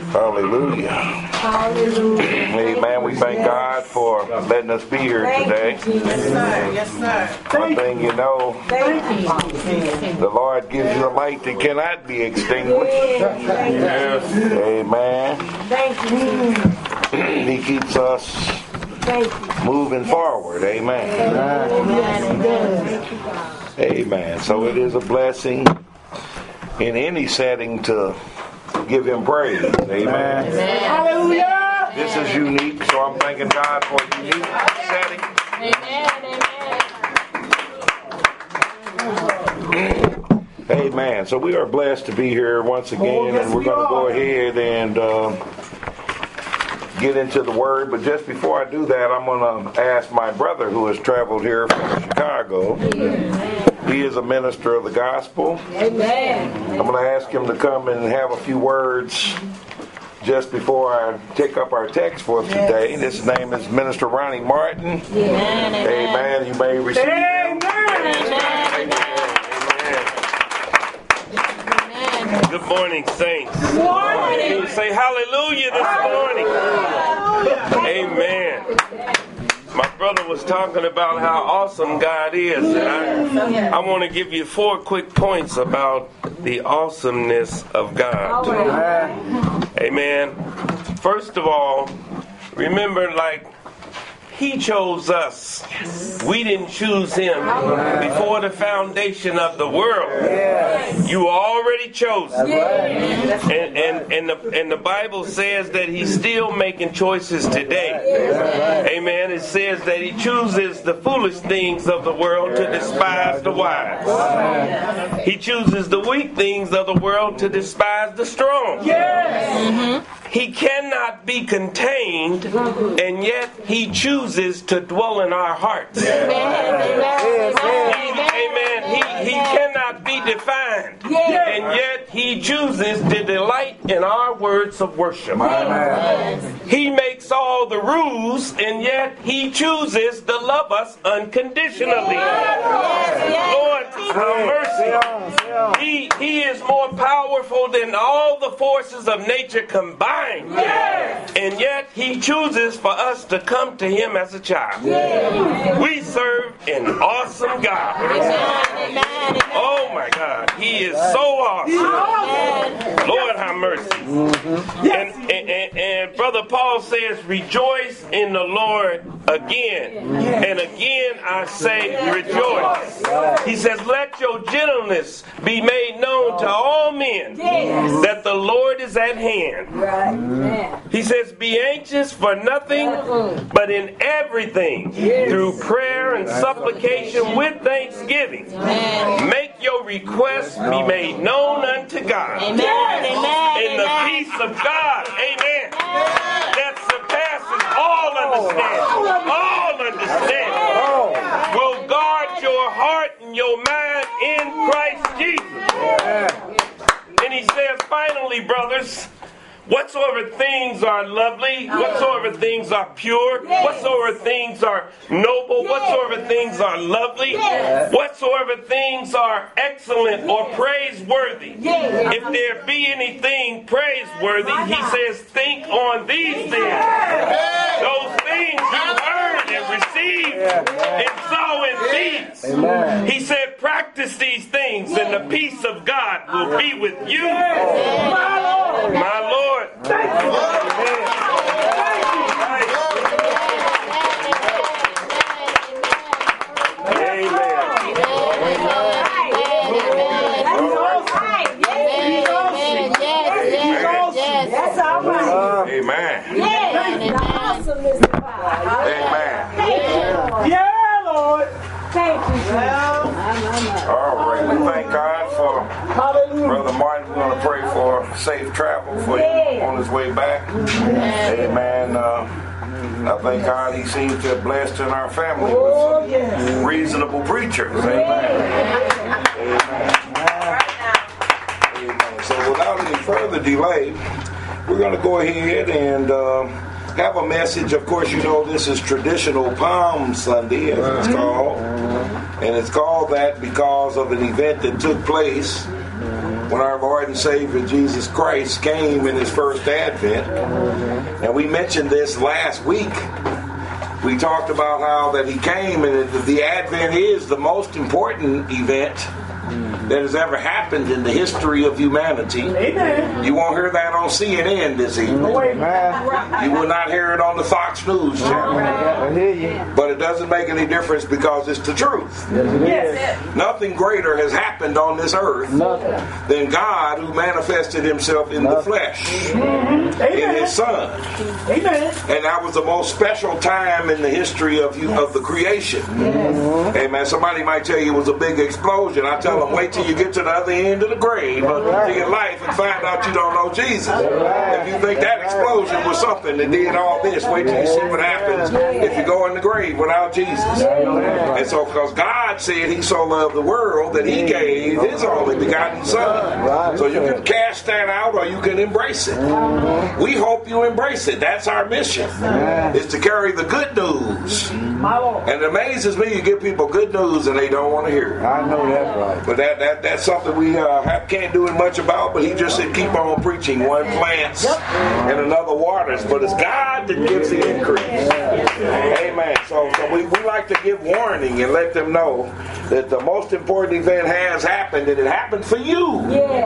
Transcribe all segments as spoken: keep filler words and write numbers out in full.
Hallelujah. Hallelujah. Amen. We thank God for letting us be here today. Yes, sir. Yes, sir. One thing you know, the Lord gives you a light that cannot be extinguished. Yes. Amen. Thank you. He keeps us moving forward. Amen. Amen. So it is a blessing in any setting to give Him praise. Amen. Hallelujah. This is unique, so I'm thanking God for a unique setting. Amen. Amen. So we are blessed to be here once again, and we're going to go ahead and uh, get into the Word. But just before I do that, I'm going to ask my brother who has traveled here from Chicago. He is a minister of the gospel. Amen. I'm going to ask him to come and have a few words just before I take up our text for today. His name is Minister Ronnie Martin. Amen. Amen. You may receive him. Amen. Good morning, saints. Good morning. Can you say hallelujah this morning? Amen. My brother was talking about how awesome God is, and I, I want to give you four quick points about the awesomeness of God. Amen. First of all, remember, like, He chose us. We didn't choose Him before the foundation of the world. You were already chosen. And, and, and, the, and the Bible says that He's still making choices today. Amen. It says that He chooses the foolish things of the world to despise the wise. He chooses the weak things of the world to despise the strong. He cannot be contained, and yet He chooses to dwell in our hearts. Amen. He, he cannot be defined, and yet He chooses to delight in our words of worship. He makes all the rules, and yet He chooses to love us unconditionally. Lord, have mercy. He, he is more powerful than all the forces of nature combined. And yet He chooses for us to come to Him as a child. We serve an awesome God. Oh my God, He is so awesome. Lord have mercy. And, and, and, and Brother Paul says, rejoice in the Lord again. And again I say rejoice. He says, let your gentleness be made known to all men, that the Lord is at hand. He says, be anxious for nothing, but in everything, through prayer and supplication with thanksgiving, make your requests be made known unto God. In the peace of God, amen, that surpasses all understanding, all understanding, will guard your heart and your mind in Christ Jesus. And he says, finally, brothers, whatsoever things are lovely, whatsoever things are pure, whatsoever things are noble, whatsoever things are lovely, whatsoever things are excellent or praiseworthy. If there be anything praiseworthy, he says, think on these things. Those things you heard and received and saw in these. He said, practice these things and the peace of God will be with you. My Lord. Thank you. Amen. Yeah, Lord. Thank you. All right. We thank God for Brother Martin. We're going to pray for safe travel for him on his way back. Amen. Uh, I thank God he seems to have blessed in our family with some reasonable preachers. Amen. Amen. Amen. So without any further delay, we're going to go ahead and uh, have a message. Of course, you know this is traditional Palm Sunday, as it's called. And it's called that because of an event that took place when our Lord Lord and Savior Jesus Christ came in his first advent. And we mentioned this last week. We talked about how that he came, and the advent is the most important event that has ever happened in the history of humanity. Amen. You won't hear that on C N N this evening. You will not hear it on the Fox News channel. But it doesn't make any difference because it's the truth. Yes. Nothing greater has happened on this earth than God, who manifested himself in the flesh in his Son. Amen. And that was the most special time in the history of you, of the creation. Amen. Somebody might tell you it was a big explosion. I tell them, wait till you get to the other end of the grave to your life and find out you don't know Jesus. If you think that explosion was something that did all this, wait till you see what happens if you go in the grave without Jesus. And so, because God said he so loved the world that he gave his only begotten Son. So you can cast that out or you can embrace it. We hope you embrace it. That's our mission, is to carry the good news. And it amazes me, you give people good news and they don't want to hear it. I know that's right. But that, that that's something we uh, have, can't do much about. But he just said keep on preaching. One plants and another waters, but it's God that gives the increase. Amen. So, so we, we like to give warning and let them know that the most important event has happened, and it happened for you.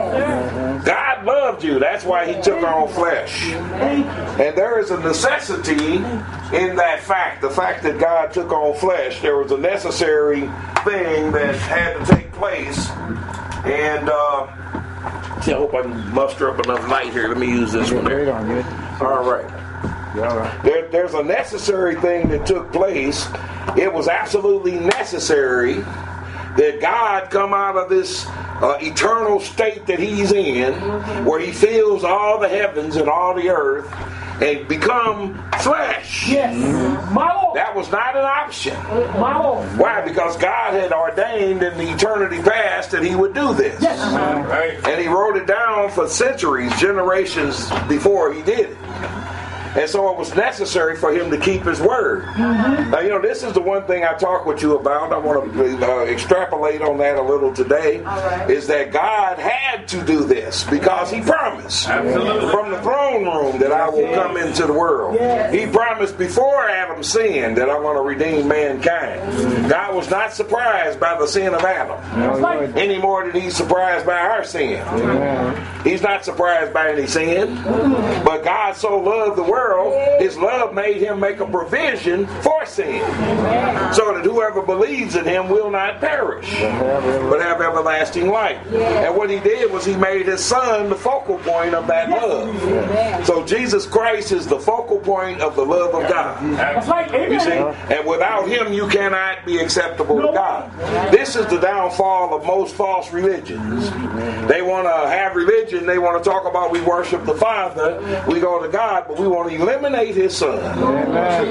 God loved you. That's why he took on flesh. And there is a necessity in that fact. The fact that God took on flesh, there was a necessary thing that had to take place. And uh, I hope I can muster up enough light here. Let me use this one there. All right. There, there's a necessary thing that took place. It was absolutely necessary that God come out of this uh, eternal state that he's in, where he fills all the heavens and all the earth, and become flesh. Yes. That was not an option. My Lord. Why? Because God had ordained in the eternity past that he would do this. Yes. Right. And he wrote it down for centuries, generations before he did it. And so it was necessary for him to keep his word. Mm-hmm. Now, you know, this is the one thing I talk with you about. I want to uh, extrapolate on that a little today. Right. Is that God had to do this because he promised. Absolutely. From the throne room that I will come into the world. Yes. He promised before Adam sinned that I'm going to redeem mankind. Mm-hmm. God was not surprised by the sin of Adam. Mm-hmm. Any more than he's surprised by our sin. Mm-hmm. He's not surprised by any sin. Mm-hmm. But God so loved the world, his love made him make a provision for sin, so that whoever believes in him will not perish, but have everlasting life. And what he did was he made his Son the focal point of that love. So Jesus Christ is the focal point of the love of God. You see? And without him you cannot be acceptable to God. This is the downfall of most false religions. They want to have religion, they want to talk about we worship the Father, we go to God, but we want to eliminate his Son. Amen.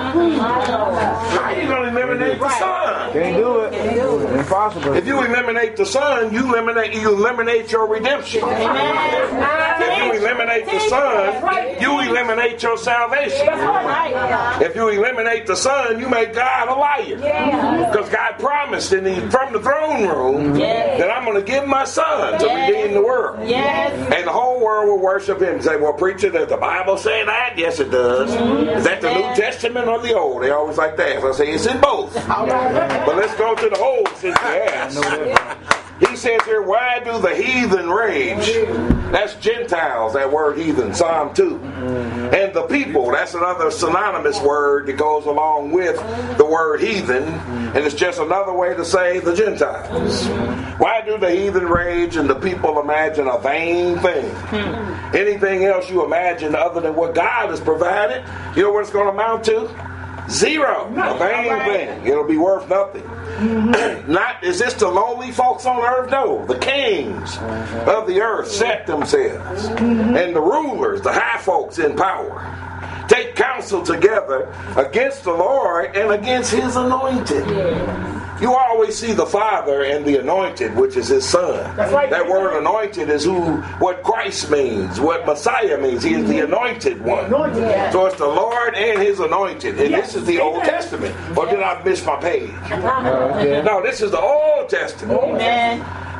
How are you going to eliminate the Son? Can't do it. It's impossible. If you eliminate the Son, you eliminate you eliminate your redemption. Amen. If you eliminate the Son, you eliminate your salvation. If you eliminate the Son, you make God a liar. Because God promised in the, from the throne room that I'm going to give my Son to redeem the world. And the whole world will worship him and say, well, preacher, does the Bible say that? Yes, it does. Is that the New Testament or the Old? They always like that. So I say it's in both. But let's go to the Old since you asked. He says here, why do the heathen rage? That's Gentiles, that word heathen, Psalm two. And the people, that's another synonymous word that goes along with the word heathen. And it's just another way to say the Gentiles. Why do the heathen rage and the people imagine a vain thing? Anything else you imagine other than what God has provided, you know what it's going to amount to? Zero. A vain thing. It'll be worth nothing. Mm-hmm. Not is this the lowly folks on earth? No, the kings of the earth set themselves, mm-hmm. and the rulers, the high folks in power, take counsel together against the Lord and against his anointed. Yeah. You always see the Father and the anointed, which is his Son. Right. That word anointed is who what Christ means, what Messiah means. He is the anointed one. Anointed, yeah. So it's the Lord and his anointed. And yes. This is the Amen. Old Testament. Or did I miss my page? Uh, yeah. No, this is the Old Testament. Amen.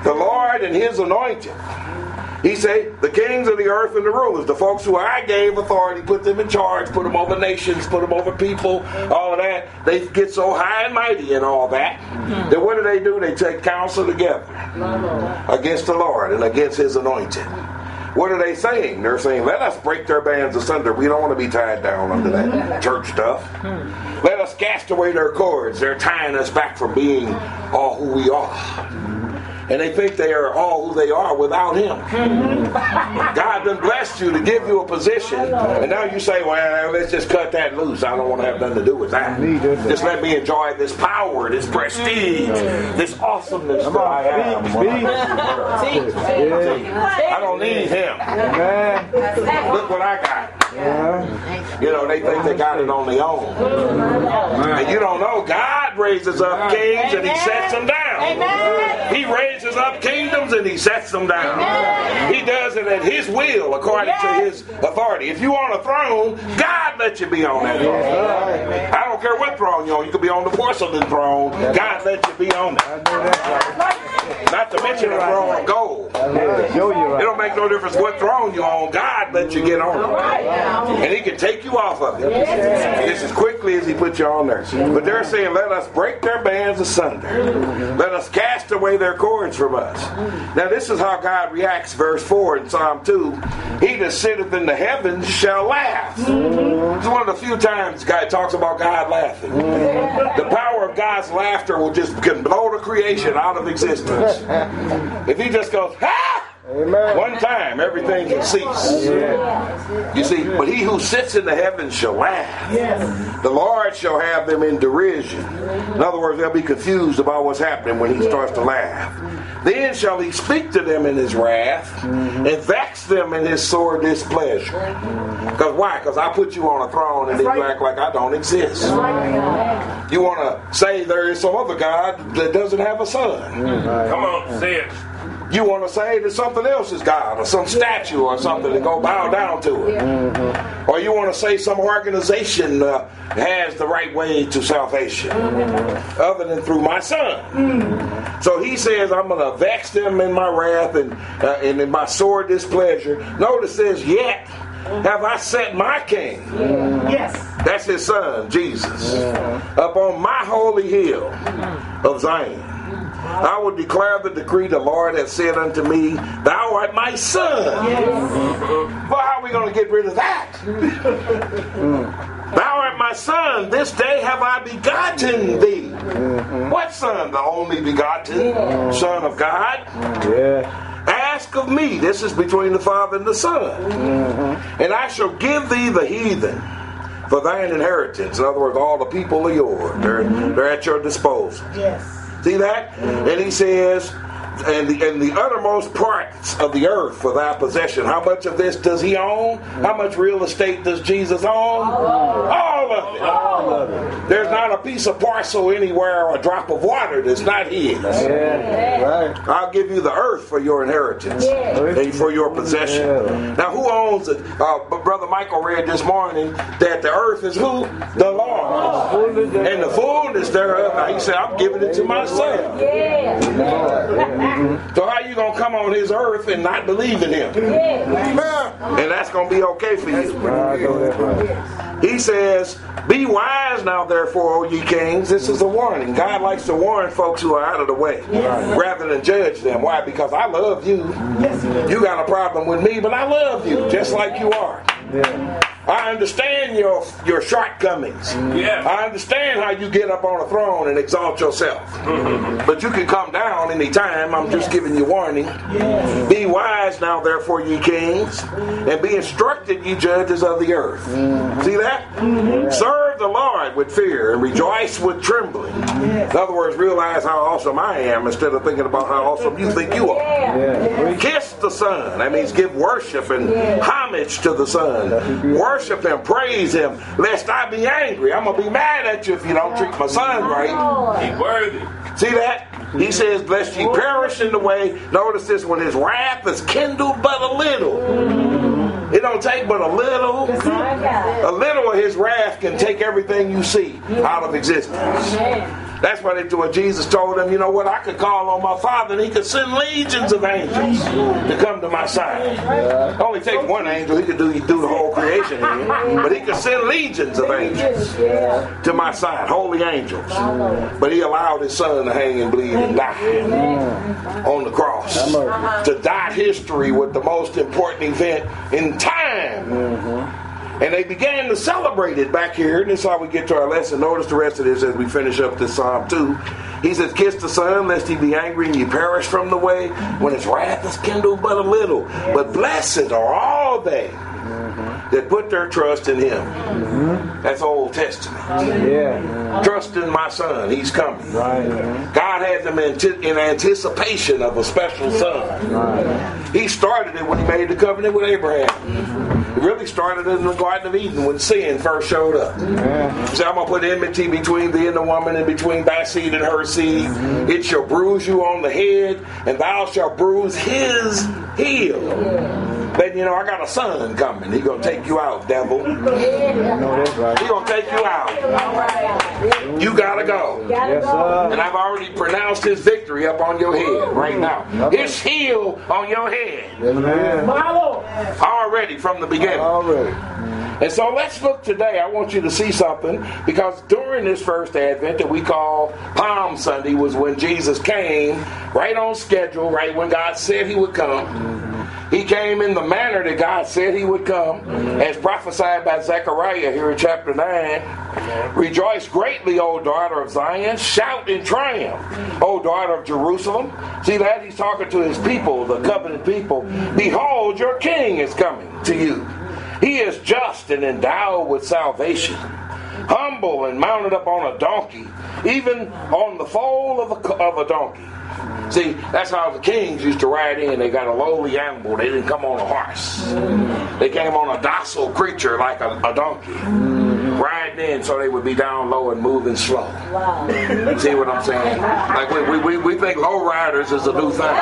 the Lord and his anointed. He said, the kings of the earth and the rulers, the folks who I gave authority, put them in charge, put them over nations, put them over people, all of that. They get so high and mighty and all that. Mm-hmm. Then what do they do? They take counsel together against the Lord and against his anointed. What are they saying? They're saying, let us break their bands asunder. We don't want to be tied down under that church stuff. Let us cast away their cords. They're tying us back from being all who we are. And they think they are all who they are without him. God done blessed you to give you a position, and now you say, well, let's just cut that loose. I don't want to have nothing to do with that. Just let me enjoy this power, this prestige, this awesomeness that I am. I don't need him. Look what I got. You know, they think they got it on their own. And you don't know, God raises up kings and he sets them down. He raises up kingdoms and he sets them down. He does it at his will according to his authority. If you want a throne, God lets you be on that throne. I don't care what throne you're on. You could be on the porcelain throne. God lets you be on it. Not to mention a throne of gold. It don't make no difference what throne you're on. God lets you get on it. And he can take you off of it just as quickly as he put you on there. But they're saying, let us break their bands asunder. Let us cast away their cords from us. Now this is how God reacts. Verse four in Psalm two. He that sitteth in the heavens shall laugh. It's one of the few times God talks about God laughing. The power of God's laughter will just can blow the creation out of existence. If he just goes, ha! Amen. One time, everything can cease. Yeah. You see, but he who sits in the heavens shall laugh. Yes. The Lord shall have them in derision. In other words, they'll be confused about what's happening when he starts to laugh. Then shall he speak to them in his wrath mm-hmm. and vex them in his sore displeasure. Because why? Because I put you on a throne and then you act like I don't exist. You want to say there is some other God that doesn't have a son. Mm-hmm. Come on, say it. You want to say that something else is God or some statue or something and go bow down to it. Mm-hmm. Or you want to say some organization uh, has the right way to salvation mm-hmm. other than through my son. Mm-hmm. So he says, I'm going to vex them in my wrath and, uh, and in my sore displeasure. Notice it says, yet have I set my king. Mm-hmm. Yes. That's his son, Jesus. Mm-hmm. Up on my holy hill of Zion. I will declare the decree the Lord has said unto me, thou art my son. Yes. Well, how are we going to get rid of that? Thou art my son. This day have I begotten thee. Mm-hmm. What son? The only begotten yeah. Son of God. Yeah. Ask of me. This is between the Father and the Son. Mm-hmm. And I shall give thee the heathen for thine inheritance. In other words, all the people of yours. They're, mm-hmm. they're at your disposal. Yes. See that? Mm-hmm. And he says, and the, and the uttermost parts of the earth for thy possession. How much of this does he own? How much real estate does Jesus own? All of it. All of it. There's not a piece of parcel anywhere or a drop of water that's not his. Yeah. Right. I'll give you the earth for your inheritance yeah. and for your possession. Yeah. Now, who owns it? Uh, Brother Michael read this morning that the earth is who? The Lord. And the fullness thereof. Now, he said, I'm giving it to my son. Yeah. So how you going to come on his earth and not believe in him? Yeah. And that's going to be okay for you. He says, be wise now therefore, O ye kings. This is a warning. God likes to warn folks who are out of the way yes. rather than judge them. Why? Because I love you. Yes. You got a problem with me, but I love you just like you are. Yeah. I understand your your shortcomings. Yeah. I understand how you get up on a throne and exalt yourself. Mm-hmm. But you can come down anytime. I'm just giving you warning. Yes. Be wise now, therefore, ye kings, and be instructed, ye judges of the earth. Mm-hmm. See that? Mm-hmm. Serve the Lord with fear and rejoice with trembling. Yes. In other words, realize how awesome I am instead of thinking about how awesome you think you are. Yeah. Kiss the Son. That means give worship and yeah. homage to the Son. Worship him, praise him, lest I be angry. I'm going to be mad at you if you don't treat my son right. He's worthy. See that? He says, lest ye perish in the way. Notice this, when his wrath is kindled but a little. It don't take but a little. A little of his wrath can take everything you see out of existence. That's why they what Jesus told them, you know what, I could call on my Father and he could send legions of angels to come to my side. It only takes one angel, he could do, do the whole creation here. But he could send legions of angels to my side, holy angels. But he allowed his son to hang and bleed and die on the cross. To dot history with the most important event in time. And they began to celebrate it back here. And this is how we get to our lesson. Notice the rest of this as we finish up this Psalm two. He says, kiss the Son, lest he be angry and ye perish from the way, when his wrath is kindled but a little. But blessed are all they that put their trust in him. Mm-hmm. That's Old Testament. Yeah. Trust in my Son. He's coming. Right. God had them in anticipation of a special Son. Right. He started it when he made the covenant with Abraham. Mm-hmm. He really started it in the Garden of Eden when sin first showed up. Yeah. He said, I'm going to put enmity between thee and the woman, and between thy seed and her seed. Mm-hmm. It shall bruise you on the head, and thou shalt bruise his heel. Yeah. Then, you know, I got a son coming. He's going to take you out, devil. He's going to take you out. You got to go. And I've already pronounced his victory up on your head right now. His heel on your head. Already from the beginning. Already. And so let's look today. I want you to see something, because during this first Advent that we call Palm Sunday was when Jesus came, right on schedule, right when God said he would come. He came in the manner that God said he would come, as prophesied by Zechariah here in chapter nine. Rejoice greatly, O daughter of Zion. Shout in triumph, O daughter of Jerusalem. See that? He's talking to his people, the covenant people. Behold, your king is coming to you. He is just and endowed with salvation, humble and mounted up on a donkey, even on the foal of a, of a donkey. See, that's how the kings used to ride in. They got a lowly animal. They didn't come on a horse. They came on a docile creature like a, a donkey. Riding in so they would be down low and moving slow. Wow. See what I'm saying? Like we, we, we think low riders is a new thing.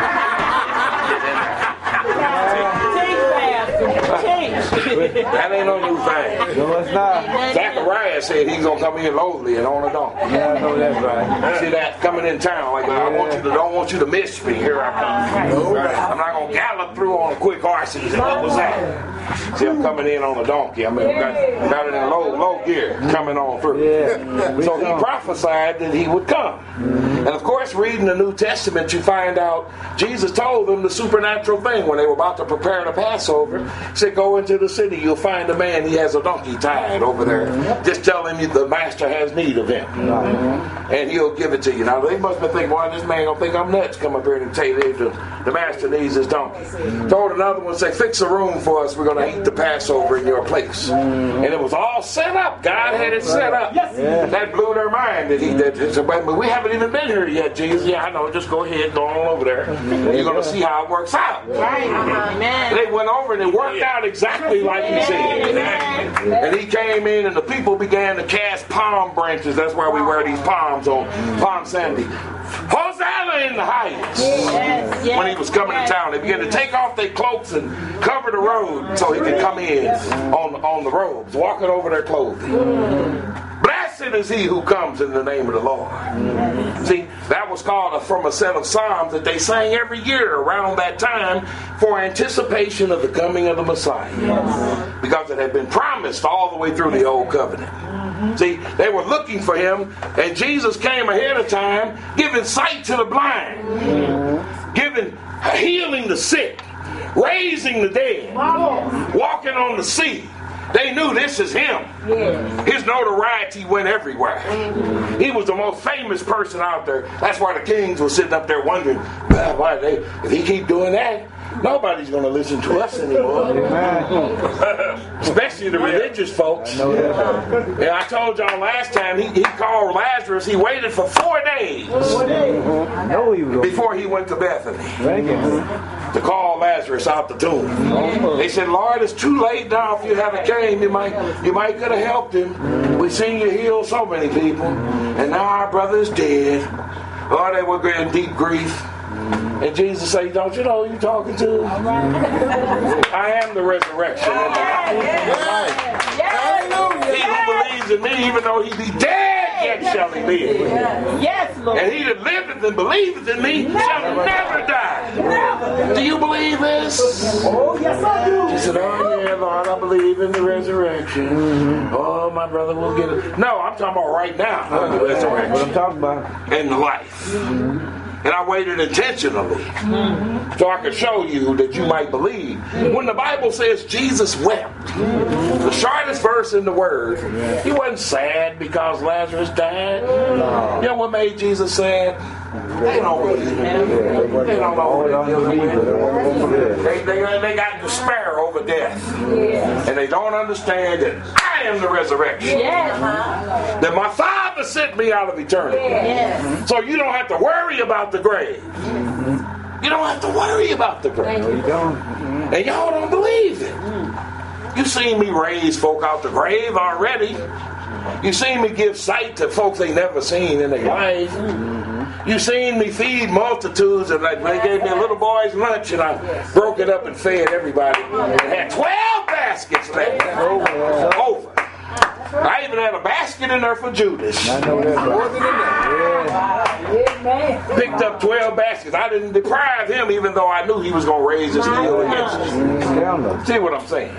That ain't no new thing. No, it's not. Zechariah said he's gonna come in lowly and on a donkey. Yeah, I know that's right. See that coming in town? Like, I want you to don't want you to miss me. Here I come. No, right. I'm not gonna gallop through on a quick horse. And say, what was that? See, I'm coming in on a donkey. I mean, I got, got it in low low gear coming on through. Yeah. So he prophesied that he would come. And of course, reading the New Testament, you find out Jesus told them the supernatural thing when they were about to prepare the Passover. He said, go into the city, you'll find a man, he has a donkey tied over there. Just tell him the master has need of him. And he'll give it to you. Now, they must have been thinking, well, this man gonna think I'm nuts, come up here and tell you the, the master needs his donkey. Told another one, say, fix a room for us, we're gonna eat the Passover in your place. And it was all set up. God had it set up. That blew their mind. That he did. But we haven't even been here yet, Jesus. Yeah, I know. Just go ahead, go on over there. You're going to see how it works out. Right. Amen. They went over and it worked out exactly like he said. And he came in and the people began to cast palm branches. That's why we wear these palms on Palm Sunday. Hosanna in the highest. Yes, yes, when he was coming yes. to town, they began to take off their cloaks and cover the road so he could come in on, on the robes, walking over their clothing. Blessed is he who comes in the name of the Lord. See, that was called a, from a set of psalms that they sang every year around that time for anticipation of the coming of the Messiah. Yes. Because it had been promised all the way through the Old Covenant. See, they were looking for him, and Jesus came ahead of time, giving sight to the blind, giving healing the sick, raising the dead, walking on the sea. They knew this is him. His notoriety went everywhere. He was the most famous person out there. That's why the kings were sitting up there wondering, well, why they, if he keep doing that, nobody's going to listen to us anymore. Especially the religious folks. Yeah, I told y'all last time, he, he called Lazarus. He waited for four days before he went to Bethany to call Lazarus out the tomb. They said, Lord, it's too late now. If you haven't came, you might you might could have helped him. We've seen you heal so many people, and now our brother is dead. Lord, they were in deep grief. And Jesus said, don't you know who you're talking to? I am the resurrection and the life. He who believes in me, even though he be dead, yet shall he live. Yes, Lord. And he that liveth and believeth in me shall never die. Do you believe this? Oh, yes, I do. He said, oh yeah, Lord, I believe in the resurrection. Mm-hmm. Oh, my brother will get it. No, I'm talking about right now. Uh, the resurrection. What I'm talking about. And life. Mm-hmm. And I waited intentionally mm-hmm. so I could show you that you might believe. When the Bible says Jesus wept, the shortest verse in the word, he wasn't sad because Lazarus died. No. You know what made Jesus sad? They don't believe it. They don't know what they're doing. They, they, they got despair over death. And they don't understand that I am the resurrection. That my Father sent me out of eternity. So you don't have to worry about the grave. You don't have to worry about the grave. No, you don't. And y'all don't believe it. You seen me raise folk out the grave already. You seen me give sight to folks they never seen in their life. You seen me feed multitudes, and like they gave me a little boy's lunch, and I broke it up and fed everybody. And had twelve baskets left over. over. I even had a basket in there for Judas. I know that. More than enough. Picked up twelve baskets. I didn't deprive him, even though I knew he was going to raise his heel against us. See what I'm saying?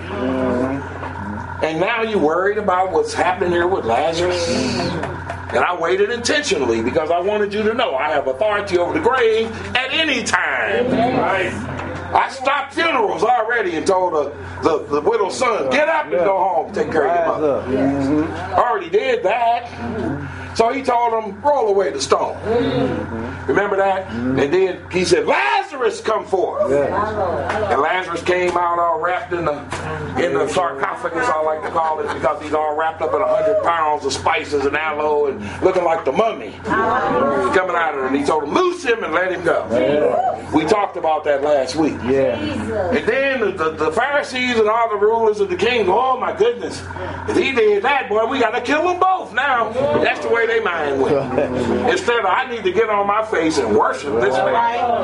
And now you worried about what's happening here with Lazarus? And I waited intentionally because I wanted you to know I have authority over the grave at any time. Right? I stopped funerals already and told the, the, the widow's son, get up and go home, take care of your mother. Mm-hmm. I already did that. So he told him, roll away the stone. Mm-hmm. Remember that? Mm-hmm. And then he said, Lazarus, come forth. Yeah. And Lazarus came out all wrapped in the in the sarcophagus, I like to call it, because he's all wrapped up in a hundred pounds of spices and aloe and looking like the mummy. Mm-hmm. Coming out of it. And he told him, loose him and let him go. Yeah. We talked about that last week. Yeah. And then the, the, the Pharisees and all the rulers of the king, oh my goodness, if he did that, boy, we got to kill them both now. That's the way they mind went. Instead of, I need to get on my face and worship this man.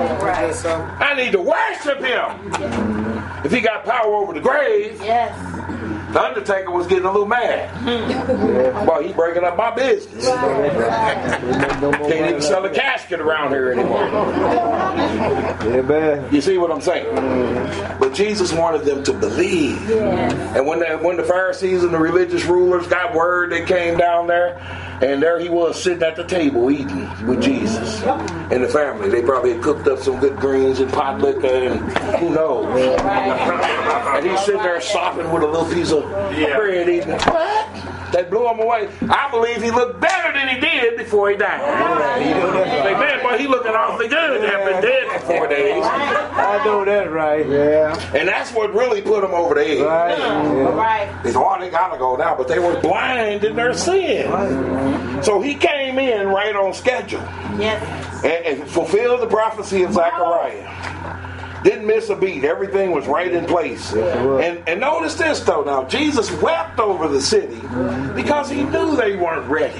I need to worship him. If he got power over the grave, the Undertaker was getting a little mad. Well, he breaking up my business. Can't even sell a casket around here anymore. You see what I'm saying? But Jesus wanted them to believe. And when the, when the Pharisees and the religious rulers got word, they came down there. And there he was sitting at the table eating with Jesus and the family. They probably had cooked up some good greens and pot liquor and who knows. And he's sitting there sopping with a little piece of bread eating. What? That blew him away. I believe he looked better than he did before he died. Amen. Boy, he looking awfully good. He's been dead for four days. I know that, right? Yeah. And that's what really put him over the edge. Right. Yeah. They thought, oh, they gotta go now, but they were blind in their sin. Right. So he came in right on schedule. Yes. And, and fulfilled the prophecy of Zechariah. Didn't miss a beat. Everything was right in place. And, and notice this, though. Now, Jesus wept over the city because he knew they weren't ready.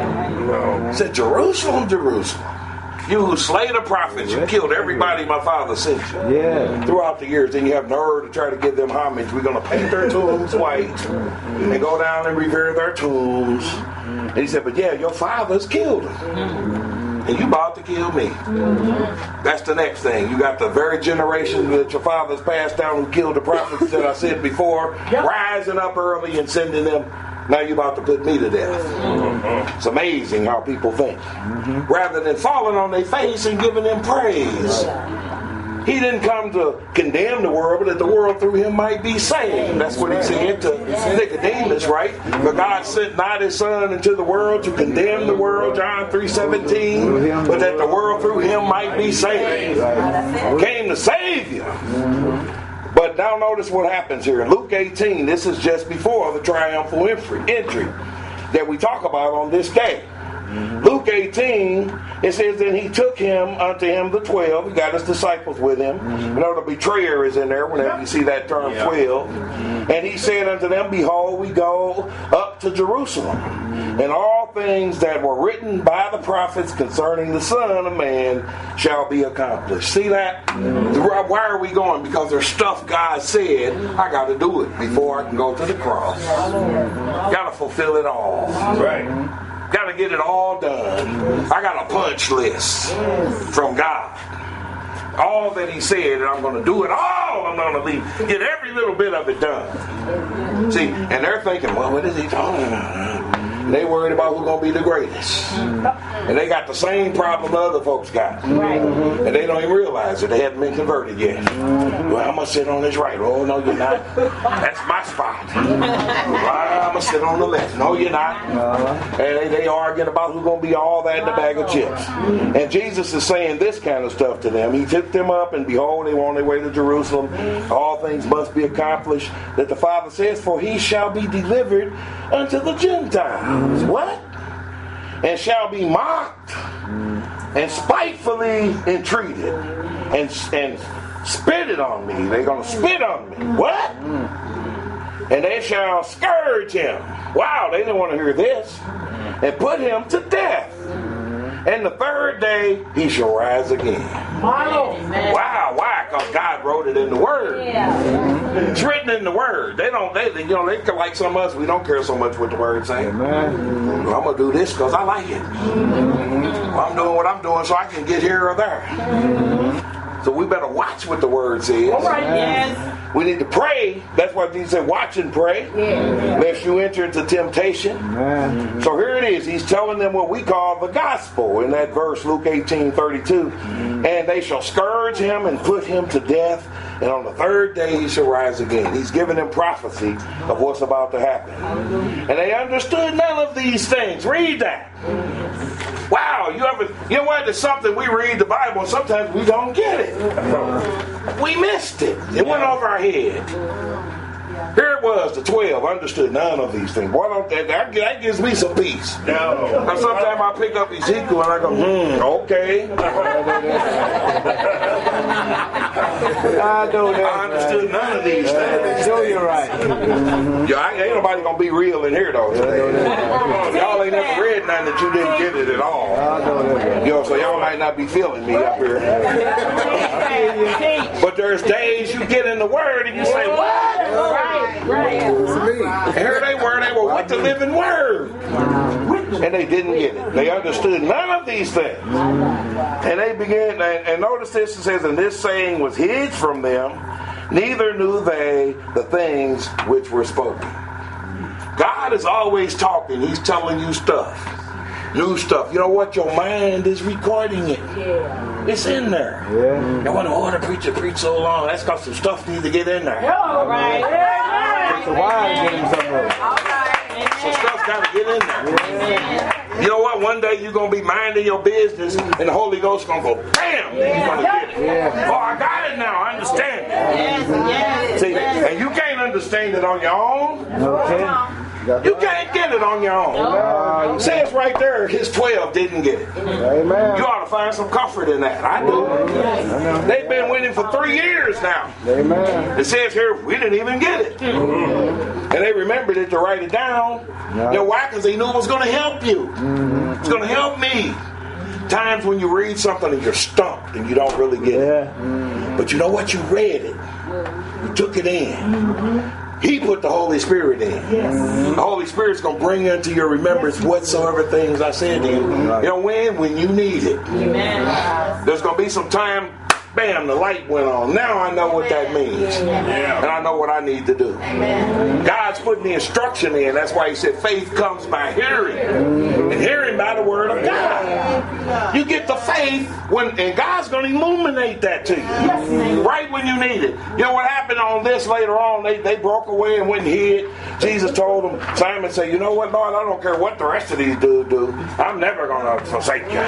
He said, Jerusalem, Jerusalem, you who slay the prophets, you killed everybody my father sent you. Yeah. Throughout the years, then you have nerve to try to give them homage. We're going to paint their tombs white and go down and revere their tombs. And he said, but yeah, your fathers killed them. And you about to kill me. Mm-hmm. That's the next thing. You got the very generation that your fathers passed down who killed the prophets that I said before, yep. rising up early and sending them. Now you about to put me to death. Mm-hmm. It's amazing how people think. Mm-hmm. Rather than falling on their face and giving them praise. He didn't come to condemn the world, but that the world through him might be saved. That's what he said to Nicodemus, right? For God sent not his son into the world to condemn the world, John three seventeen, but that the world through him might be saved. Came to save you. But now notice what happens here. In Luke eighteen, this is just before the triumphal entry that we talk about on this day. Luke eighteen, it says, then he took him unto him the twelve. He got his disciples with him. Mm-hmm. You know, the betrayer is in there whenever you see that term yeah. twelve. Mm-hmm. And he said unto them, behold, we go up to Jerusalem. Mm-hmm. And all things that were written by the prophets concerning the Son of Man shall be accomplished. See that? Mm-hmm. Why are we going? Because there's stuff God said, I got to do it before I can go to the cross. Mm-hmm. Got to fulfill it all. Right. Got to to get it all done. I got a punch list from God. All that he said, and I'm going to do it all. I'm going to leave, get every little bit of it done. See, and they're thinking, well, what is he talking about? They worried about who's going to be the greatest. And they got the same problem other folks got. Right. And they don't even realize it. They haven't been converted yet. Well, I'm going to sit on this right. Oh, no, you're not. That's my spot. Well, I'm going to sit on the left. No, you're not. And they, they arguing about who's going to be all that in the bag of chips. And Jesus is saying this kind of stuff to them. He took them up, and behold, they were on their way to Jerusalem. All things must be accomplished that the Father says, for he shall be delivered unto the Gentiles. What? And shall be mocked and spitefully entreated and, and spitted on me. They're going to spit on me. What? And they shall scourge him. Wow, they didn't want to hear this. And put him to death. And the third day he shall rise again. Wow, wow, why? Because God wrote it in the Word. Yeah. It's written in the Word. They don't, they, you know, they like some of us. We don't care so much what the Word says. Well, I'm gonna do this because I like it. Well, I'm doing what I'm doing so I can get here or there. So we better watch what the Word says. All right, yes. We need to pray. That's why Jesus said, watch and pray, yeah. Lest you enter into temptation. Amen. So here it is. He's telling them what we call the gospel in that verse, Luke eighteen thirty-two. Mm-hmm. And they shall scourge him and put him to death. And on the third day he shall rise again. He's giving them prophecy of what's about to happen. And they understood none of these things. Read that. Wow, you ever, you know what? There's something we read the Bible and sometimes we don't get it. We missed it. It went over our head. Here it was, the twelve understood none of these things. Boy, don't that, that, that gives me some peace. No. And sometimes I pick up Ezekiel and I go, hmm, okay. I know that. I understood none of these things. So you're right. Yeah, I, ain't nobody gonna be real in here though today. Y'all ain't never read nothing that you didn't get it at all. I know that. You know, so y'all might not be feeling me up here. But there's days you get in the Word and you say, what? Right. Right. And here they were, they were with the living Word. And they didn't get it. They understood none of these things. And they began, and, and notice this, it says, and this saying was hid from them, neither knew they the things which were spoken. God is always talking. He's telling you stuff. New stuff. You know what? Your mind is recording it. Yeah. It's in there. Yeah. You want to order preacher preach so long? That's because some stuff needs to get in there. All right. Yeah. So why get him somewhere? All right. So stuff's got to get in there. Yeah. You know what? One day you're going to be minding your business and the Holy Ghost going to go, bam! Yeah. You're going to get it. Yeah. Oh, I got it now. I understand it. Yes. Yes. See, yes. And you can't understand it on your own. Okay. You can't get it on your own. Uh, it says right there, his twelve didn't get it. Amen. You ought to find some comfort in that. I do. Amen. They've been with him for three years now. Amen. It says here, we didn't even get it. Mm-hmm. And they remembered it to write it down. Yeah. You know why? Because they knew it was going to help you. Mm-hmm. It's going to help me. Times when you read something and you're stumped and you don't really get it. Mm-hmm. But you know what? You read it. You took it in. Mm-hmm. He put the Holy Spirit in. Yes. The Holy Spirit's going to bring into your remembrance whatsoever things I said to you. You know when? When you need it. Amen. There's going to be some time, bam, the light went on. Now I know what that means. Yeah. And I know what I need to do. Amen. God's putting the instruction in. That's why he said faith comes by hearing. And hearing by the word of God. You get the faith, when, and God's going to illuminate that to you. Right when you need it. You know what happened on this later on? They, they broke away and went and hid. Jesus told them, Simon said, you know what, Lord, I don't care what the rest of these dudes do. I'm never going to forsake you.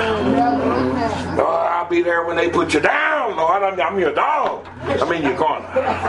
Lord, I'll be there when they put you down. Lord, I'm, I'm your dog. I'm in your corner.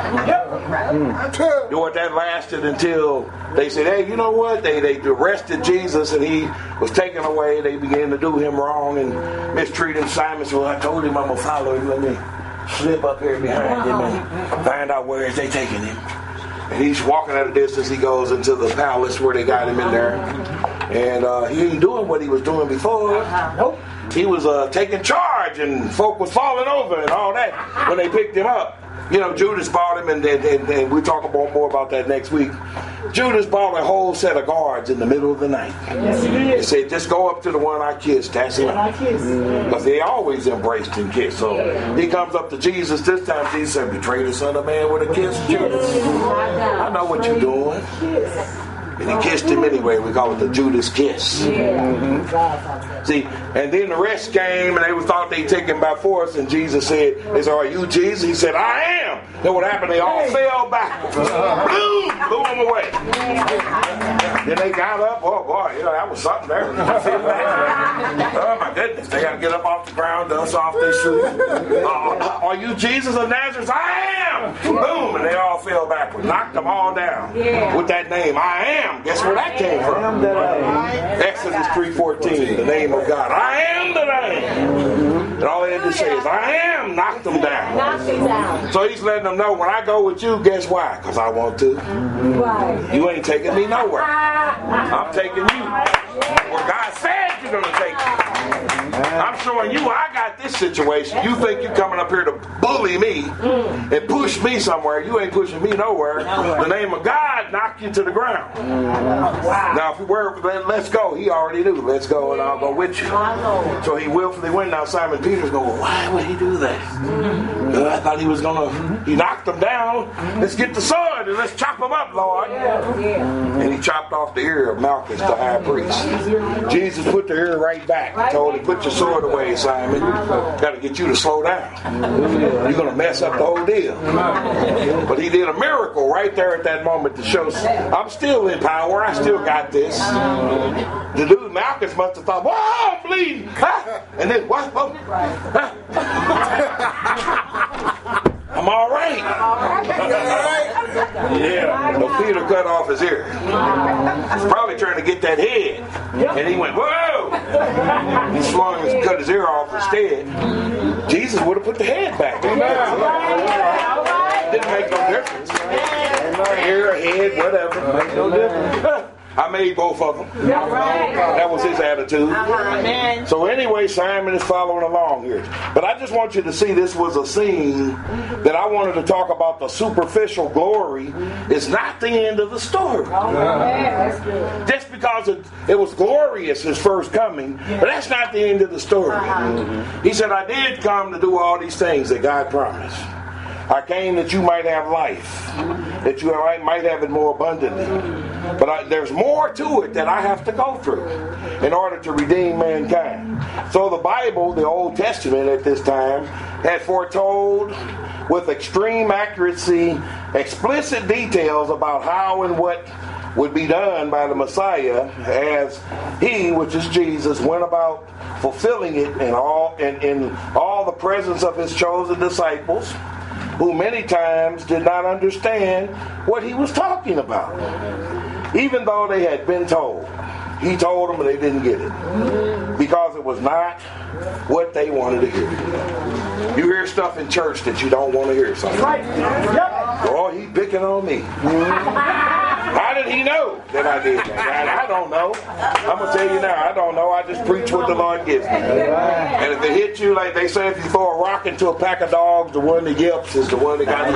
You know what, that lasted until they said, hey, you know what? They they arrested Jesus and he was taken away. They began to do him wrong and mistreat him. Simon said, well, I told him I'm going to follow him. Let me slip up here behind him and find out where is they taking him. And he's walking at a distance. He goes into the palace where they got him in there. And uh, he ain't doing what he was doing before. Nope. He was uh, taking charge and folk was falling over and all that when they picked him up. You know, Judas bought him, and, and, and, and we'll talk about more about that next week. Judas brought a whole set of guards in the middle of the night. Yes, he did. He said, just go up to the one I kissed. That's him. Because they always embraced and kissed. So he comes up to Jesus. This time Jesus said, betray the Son of Man with a kiss, Judas. I know what you're doing. And he kissed him anyway. We call it the Judas kiss. Mm-hmm. See, and then the rest came and they thought they'd take him by force. And Jesus said, they said, are you Jesus? He said, I am. Then what happened? They all fell backwards. Boom! Blew them away. Then they got up. Oh boy, you know, that was something there. Oh my goodness. They got to get up off the ground, dust off their shoes. Uh, are you Jesus of Nazareth? I am. Boom! And they all fell backwards. Knocked them all down with that name. I am. Guess where that came from? Exodus three fourteen, the name of God. I am that I am. And all they had to say is, I am. Knocked them down. So he's letting them know, when I go with you, guess why? Because I want to. You ain't taking me nowhere. I'm taking you where God said you're going to take me. I'm showing you I got this situation. You think you're coming up here to bully me and push me somewhere. You ain't pushing me nowhere. The name of God knocked you to the ground. Now, if we were, let's go. He already knew. Let's go and I'll go with you. So he willfully went. Now Simon Peter's going, well, why would he do that? Uh, I thought he was going to, he knocked them down. Let's get the sword and let's chop them up, Lord. And he chopped off the ear of Malchus, the high priest. Jesus put the ear right back and told him, put your sword away, Simon. Got to get you to slow down. You're going to mess up the whole deal. But he did a miracle right there at that moment to show, I'm still in power. I still got this. The dude Malchus must have thought, whoa, I'm bleeding. Ah! And then, what? Oh. Ah. I'm all right. Yeah. So Peter cut off his ear. He's probably trying to get that head. And he went, whoa! He swung and cut his ear off instead. Jesus would have put the head back. Didn't make no difference. Ear, head, whatever. Make no difference. I made both of them. That was his attitude. So anyway, Simon is following along here. But I just want you to see this was a scene that I wanted to talk about. The superficial glory is not the end of the story. Just because it, it was glorious, his first coming, but that's not the end of the story. He said, I did come to do all these things that God promised. I came that you might have life, that you might have it more abundantly. But I, there's more to it that I have to go through in order to redeem mankind. So the Bible, the Old Testament at this time, had foretold with extreme accuracy explicit details about how and what would be done by the Messiah as he, which is Jesus, went about fulfilling it in all in, in all the presence of his chosen disciples, who many times did not understand what he was talking about, even though they had been told. He told them and they didn't get it because it was not what they wanted to hear. You hear stuff in church that you don't want to hear sometimes. Oh, he's picking on me. How did he know that I did that? I, I don't know. I'm going to tell you now, I don't know. I just preach what the Lord gives me. And if it hits you, like they say, if you throw a rock into a pack of dogs, the one that yelps is the one that got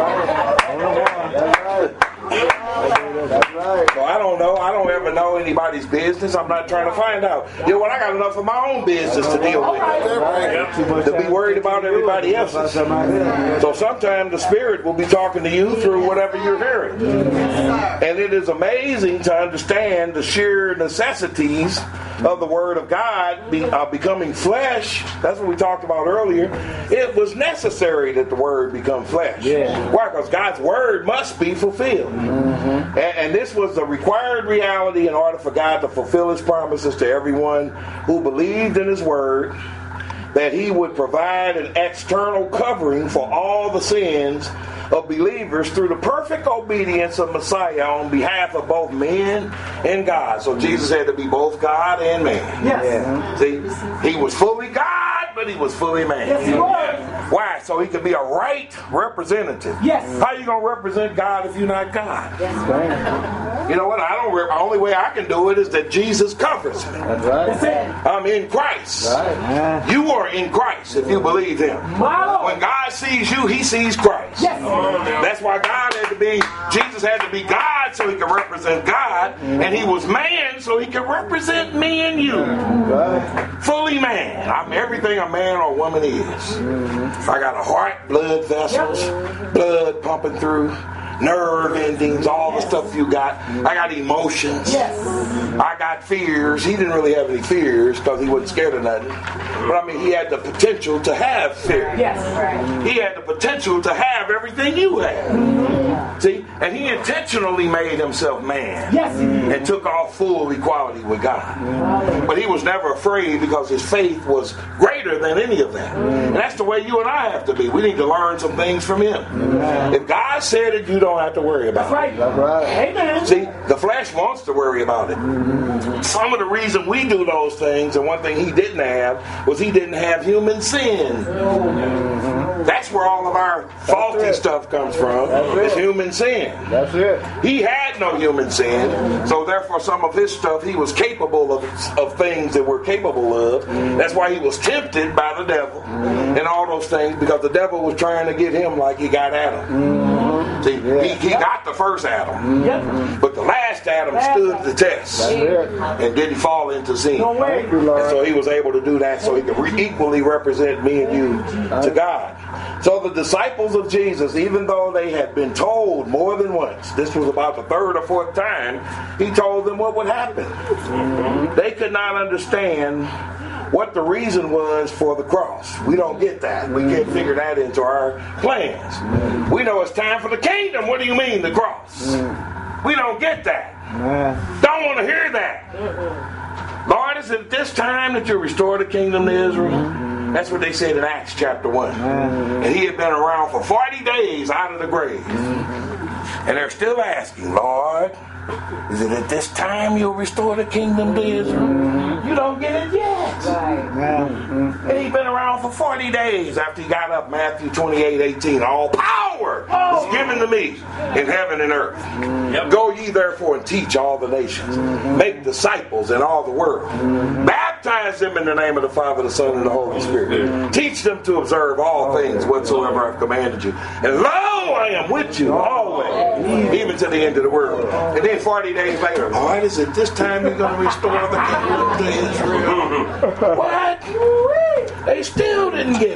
you. That's right. So I don't know. I don't ever know anybody's business. I'm not trying to find out. You know what? I got enough of my own business to deal with. To be worried about everybody else's. So sometimes the Spirit will be talking to you through whatever you're hearing. And it is amazing to understand the sheer necessities of the Word of God be, uh, becoming flesh. That's what we talked about earlier. It was necessary that the Word become flesh. Yeah. Why? Because God's Word must be fulfilled. Mm-hmm. And, and this was the required reality in order for God to fulfill His promises to everyone who believed in His Word, that He would provide an external covering for all the sins of believers through the perfect obedience of Messiah on behalf of both men and God. So Jesus had to be both God and man. Yes. Yeah. See, He was fully God, but He was fully man. Yes, He was. Why? So He could be a right representative. Yes. How are you going to represent God if you're not God? Yes. You know what? I don't. The only way I can do it is that Jesus covers me. That's right. That's it. I'm in Christ. Right. You are in Christ if you believe Him. When God sees you, He sees Christ. Yes. That's why God had to be, Jesus had to be God God so he could represent God, and he was man so he could represent me and you. Fully man. I'm everything a man or woman is. I got a heart, blood vessels, blood pumping through, nerve endings, all the stuff you got. I got emotions. I got fears. He didn't really have any fears because he wasn't scared of nothing. But I mean, he had the potential to have fear. He had the potential to have everything you have. See? And he intentionally made himself man. And took off full equality with God. But he was never afraid because his faith was greater than any of that. And that's the way you and I have to be. We need to learn some things from him. If God said it, you don't have to worry about it. That's right. Amen. See, the flesh wants to worry about it. Some of the reason we do those things, and one thing he didn't have, was he didn't have human sin. That's where all of our faulty stuff comes from. It's human sin. That's it. He had no human sin, so therefore some of his stuff he was capable of, of things that we're capable of. That's why he was tempted by the devil and all those things, because the devil was trying to get him like he got Adam. See, he, he got the first Adam, but the last Adam stood the test and didn't fall into sin. And so he was able to do that so he could re- equally represent me and you to God. So the disciples of Jesus, even though they had been told more than once, this was about the third or fourth time, he told them what would happen. They could not understand what the reason was for the cross. We don't get that. We can't figure that into our plans. We know it's time for the kingdom. What do you mean, the cross? We don't get that. Don't want to hear that. Lord, is it this time that you restore the kingdom to Israel? That's what they said in Acts chapter one. And he had been around for forty days out of the grave. And they're still asking, Lord, is it at this time you'll restore the kingdom to Israel? You don't get it yet. And he's been around for forty days after he got up, Matthew twenty-eight eighteen. All power is given to me in heaven and earth. Yep. Go ye therefore and teach all the nations. Make disciples in all the world. Baptize them in the name of the Father, the Son, and the Holy Spirit. Teach them to observe all things whatsoever I've commanded you. And lo, I am with you always, even to the end of the world. And then forty days later, Lord, is it this time you're going to restore the kingdom to Israel? What? They still didn't get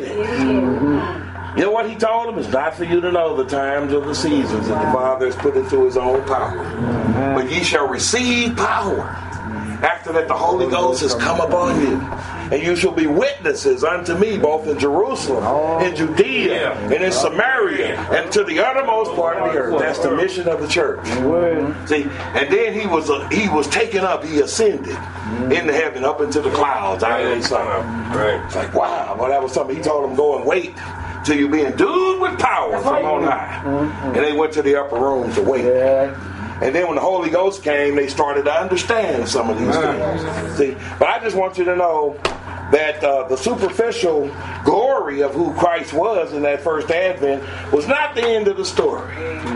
it. You know what he told them? It's not for you to know the times or the seasons that the Father has put into his own power. But ye shall receive power. After that, the Holy Ghost has come upon you. And you shall be witnesses unto me, both in Jerusalem, in Judea, and in Samaria, and to the uttermost part of the earth. That's the mission of the church. See, and then he was uh, he was taken up, he ascended into heaven, up into the clouds. I ain't Right. It's like, wow. Well, that was something. He told them, go and wait till you be endued with power from on high. And they went to the upper room to wait. And then when the Holy Ghost came, they started to understand some of these things. See, but I just want you to know that uh, the superficial glory of who Christ was in that first advent was not the end of the story.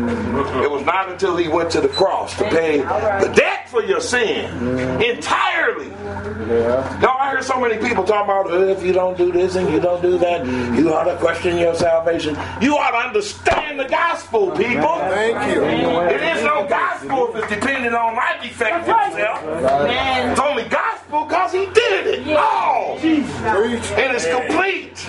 It was not until he went to the cross to pay the debt for your sin entirely. Yeah. Now I hear so many people talking about, oh, if you don't do this and you don't do that, you ought to question your salvation. You ought to understand the gospel, people. Thank you. It is no gospel if it's dependent on my defective self. It's only gospel because he did it all. And it's complete.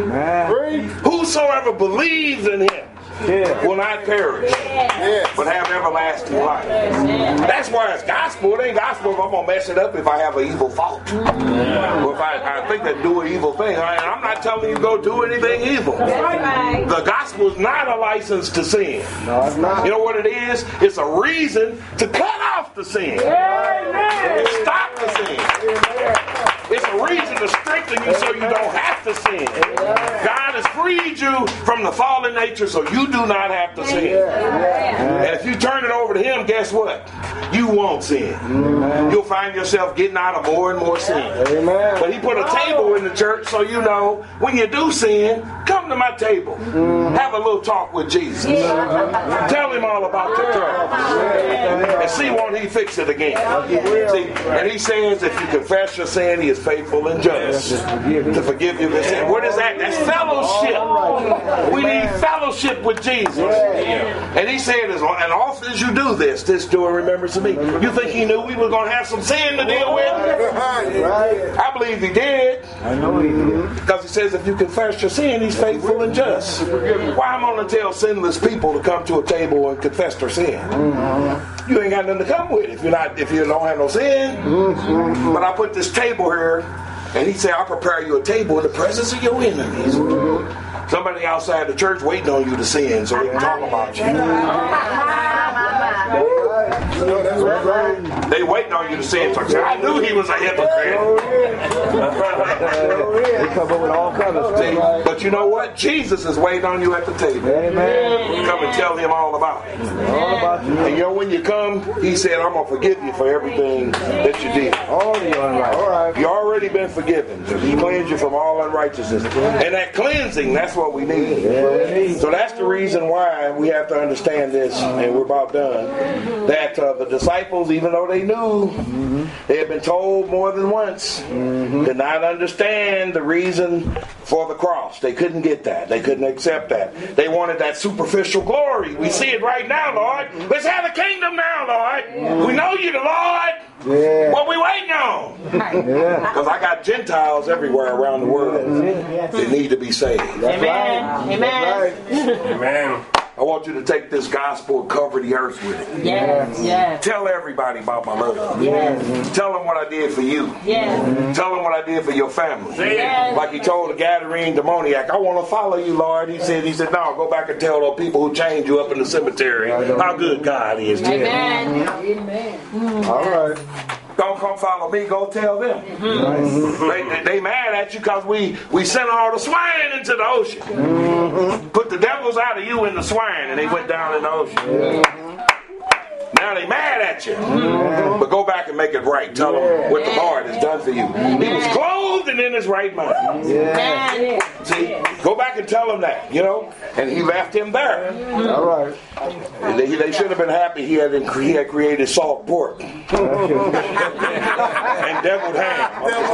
Whosoever believes in him Yeah. will not perish, yes. but have everlasting life. That's why it's gospel. It ain't gospel if I'm going to mess it up if I have an evil fault. Yeah. Or if I, I think that do an evil thing. I, I'm not telling you go do anything evil. Right. The gospel is not a license to sin. No, it's not. You know what it is? It's a reason to cut off the sin. Amen. Stop the sin. Amen. It's a reason to strengthen you so you don't have to sin. God has freed you from the fallen nature so you do not have to sin. And if you turn it over to him, guess what? You won't sin. You'll find yourself getting out of more and more sin. But he put a table in the church so you know when you do sin, come to my table. Have a little talk with Jesus. Tell him all about your trouble. And see won't he fix it again. See, and he says if you confess your sin, he is faithful and just to forgive you of your sin. What is that? That's fellowship. We need fellowship with Jesus. And he said, as often as you do this, this do in remembrance of me. You think he knew we were going to have some sin to deal with? I believe he did. I know he did. Because he says if you confess your sin, he's faithful and just. Why am I going to tell sinless people to come to a table and confess their sin? Mm-hmm. You ain't got nothing to come with if you're not if you don't have no sin. Mm-hmm. But I put this table here, and he said, I'll prepare you a table in the presence of your enemies. Mm-hmm. Somebody outside the church waiting on you to sin so they can talk about you. That's right. They waiting on you to sin. So I knew he was a hypocrite. They come up with all kinds of stuff. But you know what? Jesus is waiting on you at the table. Amen. Come and tell him all about it. All about you. And you know when you come, he said, I'm going to forgive you for everything that you did. All the unright. All right. You already been forgiven. He cleansed you from all unrighteousness. And that cleansing, that's what we need. Yeah. So that's the reason why we have to understand this, and we're about done, that uh, the disciples, even though they knew, mm-hmm. they had been told more than once, mm-hmm. did not understand the reason for the cross. They couldn't get that. They couldn't accept that. They wanted that superficial glory. We see it right now, Lord. Let's have the kingdom now, Lord. Yeah. We know you, the Lord. Yeah. What we waiting on? Because I got Gentiles everywhere around the world that need to be saved. Amen. Right. Amen. Right. Amen. I want you to take this gospel and cover the earth with it. Yes. Yes. Tell everybody about my love. Yes. Tell them what I did for you. Yes. Tell them what I did for your family. Yes. Like he told the Gadarene demoniac, I want to follow you, Lord. He said, he said, no, go back and tell those people who chained you up in the cemetery how good God is. Amen. Amen. All right. Don't come follow me, go tell them. Mm-hmm. They, they, they mad at you because we, we sent all the swine into the ocean. Mm-hmm. Put the devils out of you in the swine, and they went down in the ocean. Mm-hmm. Now they mad at you. Mm-hmm. But go back and make it right. Tell them what the Lord has done for you. He was clothed and in his right mind. Yeah. See, go back and tell him that, you know. And he left him there. All right. They, they should have been happy he had, he had created salt pork. And deviled ham.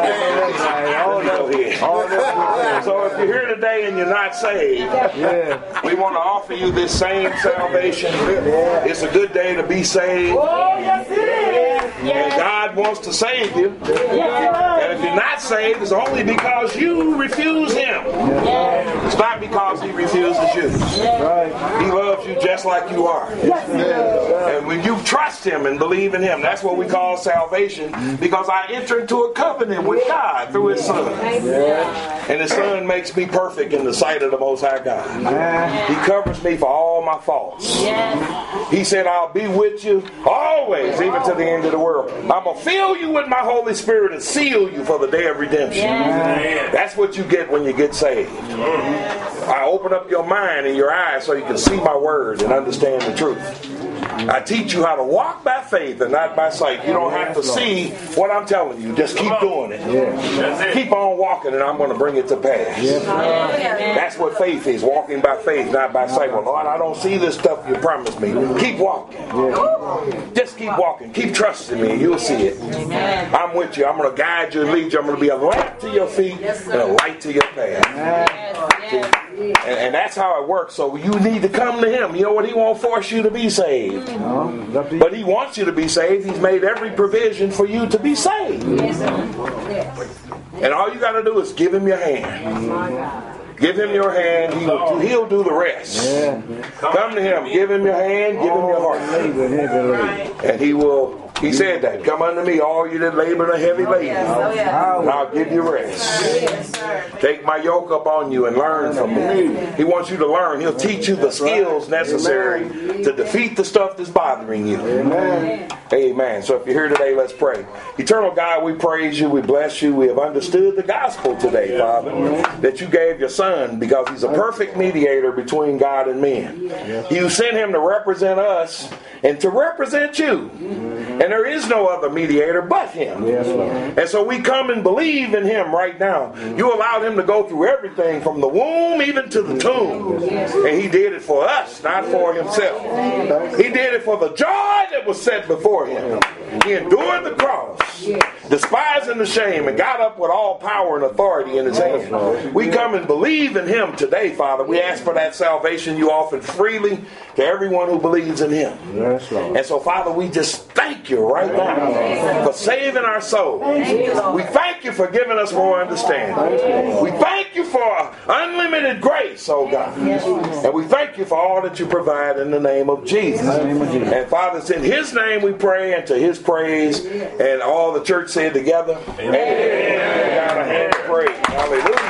So if you're here today and you're not saved, Yeah. we want to offer you this same salvation. It's a good day to be saved. Oh, yes, it is. And God wants to save you. And if you're not saved, it's only because you refuse Him. It's not because He refuses you. Right. He loves you just like you are. And when you trust Him and believe in Him, that's what we call salvation, because I enter into a covenant with God through His Son. And His Son makes me perfect in the sight of the Most High God. He covers me for all my faults. He said, I'll be with you always, even to the end of the world. I'm going to fill you with my Holy Spirit and seal you for the day of redemption. That's what you get when you get saved. I open up your mind and your eyes so you can see my word and understand the truth. I teach you how to walk by faith and not by sight. You don't have to see what I'm telling you. Just keep doing it. Yeah. Keep on walking and I'm going to bring it to pass. Yeah. That's what faith is. Walking by faith, not by sight. Well, Lord, I don't see this stuff you promised me. Keep walking. Yeah. Just keep walking. Keep trusting me and you'll see it. Amen. I'm with you. I'm going to guide you and lead you. I'm going to be a lamp to your feet and a light to your path. See? And, and that's how it works. So you need to come to Him. You know what? He won't force you to be saved. But He wants you to be saved. He's made every provision for you to be saved. And all you got to do is give Him your hand. Give Him your hand. He will, he'll do the rest. Come to Him. Give Him your hand. Give Him your heart. And He will... He said that. Come unto me, all you that labor and are heavy laden. And I'll give you rest. Take my yoke up on you and learn from me. He wants you to learn. He'll teach you the skills necessary to defeat the stuff that's bothering you. Amen. Amen. So if you're here today, let's pray. Eternal God, we praise you. We bless you. We have understood the gospel today, Father, that you gave your Son because He's a perfect mediator between God and men. You sent Him to represent us and to represent you. And there is no other mediator but Him. Yes, and so we come and believe in Him right now. You allowed Him to go through everything from the womb even to the tomb. And He did it for us, not for Himself. He did it for the joy that was set before Him. He endured the cross. cross, despising the shame, and got up with all power and authority in his hand. We come and believe in him today, Father. We ask for that salvation you offered freely to everyone who believes in him. Yes, Lord. And so, Father, we just thank you right now for saving our souls. We thank you for giving us more understanding. We thank you for unlimited grace, oh God. And we thank you for all that you provide in the name of Jesus. And Father, it's in his name we pray and to his praise. And all the church said together, amen. Amen. God, a hand of praise. Hallelujah.